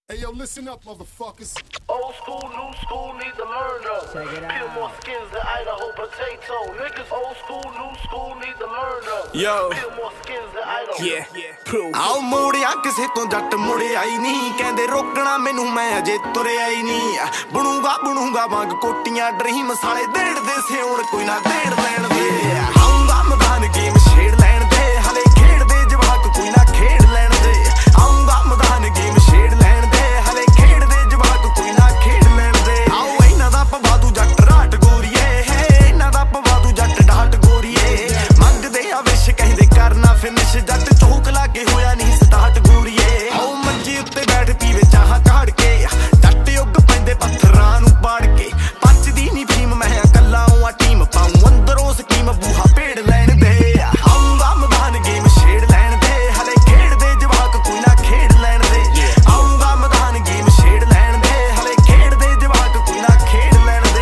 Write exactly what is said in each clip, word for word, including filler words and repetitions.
Hey yo, listen up, motherfuckers. Old school, new school, need to learn up. Check it out. Peel more skins than Idaho potato. Niggas, old school, new school, need to learn up. Yo. Peel more skins than Idaho. Yeah, prove. ਆਓ ਮੋੜਿਆ ਕਿਸੇ ਤੋਂ ਜੱਟ ਮੁੜਿਆ ਹੀ ਨਹੀਂ ਕਹਿੰਦੇ ਰੋਕਣਾ ਮੈਨੂੰ ਮੈਂ ਅਜੇ ਤੁਰਿਆ ਹੀ ਨਹੀਂ ਬਣੂਗਾ ਬਣੂਗਾ ਵਾਂਗ ਕੋਟੀਆਂ ਡਰੀਮ ਸਾਲੇ ਦੇੜਦੇ ਸਿਉਣ ਕੋਈ ਨਾ ਦੇੜ ਲੈਣ ਦੇ ਆਉਂਗਾ ਮੈਦਾਨ ਗੇਮ ਛੇੜ ਲੈਣ ਦੇ ਹਲੇ ਖੇਡਦੇ ਜਵਾਕ ਕੋਈ ਨਾ ਖੇਡ ਲੈਣ ਦੇ ਆਉਂਗਾ ਮੈਦਾਨ ਗੇਮ ਛੇੜ ਲੈਣ ਦੇ ਹਲੇ ਖੇਡਦੇ ਜਵਾਕ ਕੋਈ ਨਾ ਖੇਡ ਲੈਣ ਦੇ ਆਓ ਇਹਨਾਂ ਦਾ ਪਵਾਦੂ ਜੱਟ ਰਾਟ ਗੋਰੀਏ ਇਹਨਾਂ ਦਾ ਪਵਾਦੂ ਜੱਟ ਢਾਟ ਗੋਰੀਏ ਮੰਗਦੇ ਆ ਵਿਸ਼ ਕਹਿੰਦੇ ਕਰਨਾ ਫਿਨਿਸ਼ ਜੱਟ ਚੌਕ ਲਾਗੇ ਹੋਇਆ ਨਹੀਂ ਸਟਾਰਟ ਗੋਰੀਏ ਆਓ ਮੰਜੀ ਉੱਤੇ ਬੈਠ ਪੀਵੇ ਚਾਹ ਕਾੜ ਕੇ ਜੱਟ ਉੱਗ ਪੈਂਦੇ ਪੱਥਰਾਂ ਨੂੰ ਪਾੜ ਕੇ ਪੱਚਦੀ ਨਹੀਂ ਫੀਮ ਮੈਂ ਕੱਲਾ ਆ ਟੀਮ ਪਾਉਂ ਅੰਦਰੋਂ ਸਕੀਮ ਬੂਹਾ ਪੇੜ ਲੈਣ ਦੇ ਆਉਂਗਾ ਮੈਦਾਨ ਗੇਮ ਛੇੜ ਲੈਣ ਦੇ ਹਲੇ ਖੇਡਦੇ ਜਵਾਕ ਕੋਈ ਨਾ ਖੇਡ ਲੈਣ ਦੇ ਆਉਂਗਾ ਮੈਦਾਨ ਗੇਮ ਛੇੜ ਲੈਣ ਦੇ ਹਲੇ ਖੇਡਦੇ ਜਵਾਕ ਕੋਈ ਨਾ ਖੇਡ ਲੈਣ ਦੇ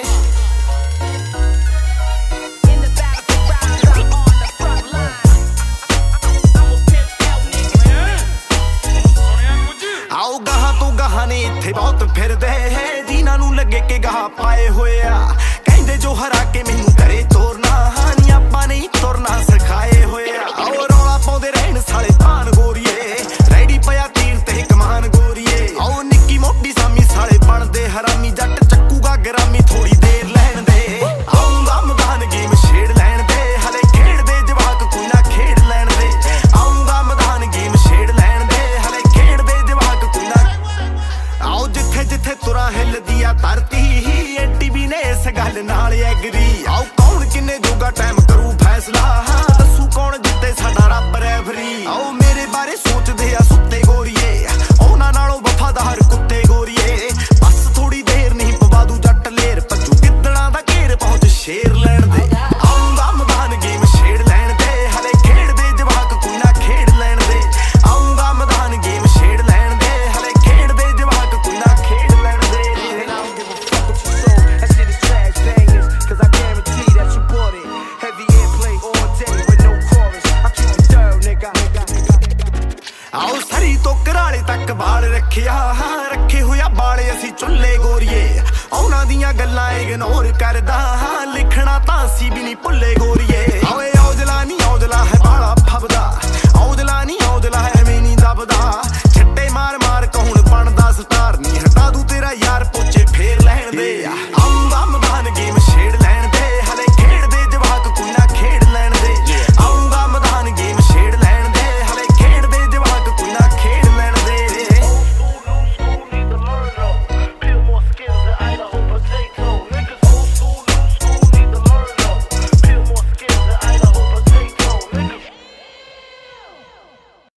ਆਓ ਗਾਹਾਂ ਤੋਂ ਗਾਹਾਂ ਨੇ ਇੱਥੇ ਬਹੁਤ ਫਿਰਦੇ ਜਿਨ੍ਹਾਂ ਨੂੰ ਲੱਗੇ ਕਿ ਗਾਹ ਪਾਏ ਹੋਏ ਆ ਕਹਿੰਦੇ ਜੋ ਹਰਾ ਕੇ ਮੈਨੂੰ ਕਰੇ ਤੋਰਨਾ ਨੀ ਆਪਾਂ ਨਹੀਂ ਤੁਰਨਾ ਸਿਖਾਏ ਹੋਏ ਆ ਆਓ ਰੌਲਾ ਪਾਉਂਦੇ ਰਹਿਣ ਸਾਲੇ ਤਾਨ ਗੋਰੀਏ ਰੈਡੀ ਪਿਆ ਤੀਰ ਤੇ ਕਮਾਨ ਗੋਰੀਏ ਆਓ ਨਿੱਕੀ ਮੋਟੀ ਸਾਮੀ ਸਾਲੇ ਬਣਦੇ ਹਰਾਮੀ ਜੱਟ ਚੱਕੂਗਾ ਗਰਾਮੀ ਥੋੜੀ ਦੇਰ ਲੈਣ ਦੇ ਆਉਂਗਾ ਮੈਦਾਨ ਗੇਮ ਛੇੜ ਲੈਣ ਦੇ ਹਲੇ ਖੇਡਦੇ ਜਵਾਕ ਕੋਈ ਨਾ ਖੇਡ ਲੈਣ ਦੇ ਆਉਂਗਾ ਮੈਦਾਨ ਗੇਮ ਛੇੜ ਲੈਣ ਦੇ ਹਲੇ ਖੇਡਦੇ ਜਵਾਕ ਕੋਈ ਨਾ ਆਓ ਜਿੱਥੇ ਜਿੱਥੇ ਤੁਰਾਂ ਹਿੱਲਦੀ ਆ ਧਰਤੀ ਐਂਟੀ ਵੀ ਨੇ ਇਸ ਗੱਲ ਨਾਲ ਐਗਰੀ ਆਓ ਕੌਣ ਕਿੰਨੇ ਜੋਗਾ ਟਾਈਮ ਕਰੂ ਫੈਸਲਾ ਦੱਸੂ ਕੌਣ ਜਿੱਤੇ ਸਾਡਾ ਰੱਬ ਰੈਫਰੀ ਆਓ ਮੇਰੇ ਬਾਰੇ ਸੋਚਦੇ ਆ ਸੁੱਤੇ ਗੋਰੀਏ ਉਹਨਾਂ ਨਾਲੋਂ ਵਫਾਦਾਰ ਕੁੱਤੇ ਗੋਰੀਏ ਬਸ ਥੋੜੀ ਦੇਰ ਨਹੀਂ ਪਵਾਦੂ ਜੱਟ ਲੇਰ ਭੱਜੂ ਗਿੱਦੜਾਂ ਦਾ ਘੇਰ ਪਹੁੰਚ ਸ਼ੇਰ ਲੈਣ ਦੇ ਆਉਂਗਾ ਮੈਦਾਨ ਗੇਮ ਛੇੜ ਲੈਣ ਦੇ ਹਲੇ ਖੇਡਦੇ ਜਵਾਕ ਕੋਈ ਨਾ ਖੇਡ ਲੈਣ ਦੇ ਆਉਂਗਾ ਮੈਦਾਨ ਗੇਮ ਛੇੜ ਲੈਣ ਦੇ ਹਲੇ ਖੇਡਦੇ ਜਵਾਕ ਕੋਈ ਨਾ ਖੇਡ ਲੈਣ ਦੇ ਆਓ ਸਰੀ ਤੋਂ ਘਰਾਲੇ ਤੱਕ ਵਾਲ ਰੱਖਿਆ ਰੱਖੇ ਹੋਇਆ ਬਾਲੇ ਅਸੀਂ ਚੁੱਲੇ ਗੋਰੀਏ ਉਹਨਾਂ ਦੀਆਂ ਗੱਲਾਂ ਇਗਨੋਰ ਕਰਦਾ ਲਿਖਣਾ ਤਾਂ ਅਸੀਂ ਵੀ ਨਹੀਂ ਭੁੱਲੇ ਗੋਰੀਏ ਓਏ ਔਜਲਾ ਨਹੀਂ ਔਜਲਾ ਹੈ ਬਾਲਾ ਫੱਬਦਾ ਔਜਲਾ ਨਹੀਂ ਔਜਲਾ ਹੈ ਐਵੇਂ ਨਹੀਂ ਦਬਦਾ